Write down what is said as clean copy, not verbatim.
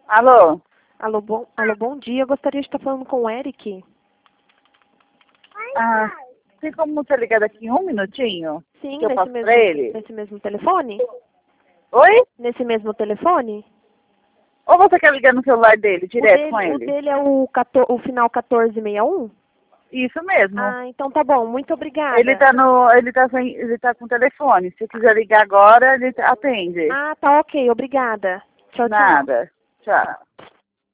Alô? Alô, bom dia. Eu gostaria de estar falando com o Eric. Ah, tem como você ligar daqui em um minutinho? Sim, Que eu passo pra ele? nesse mesmo telefone? Oi? Nesse mesmo telefone? Ou você quer ligar no celular dele, direto com O ele? dele é o final 1461? Isso mesmo. Ah, então tá bom. Muito obrigada. Ele tá com o telefone. Se quiser ligar agora, ele atende. Ah, tá ok. Obrigada. Tchau, tchau. Nada. Tchau.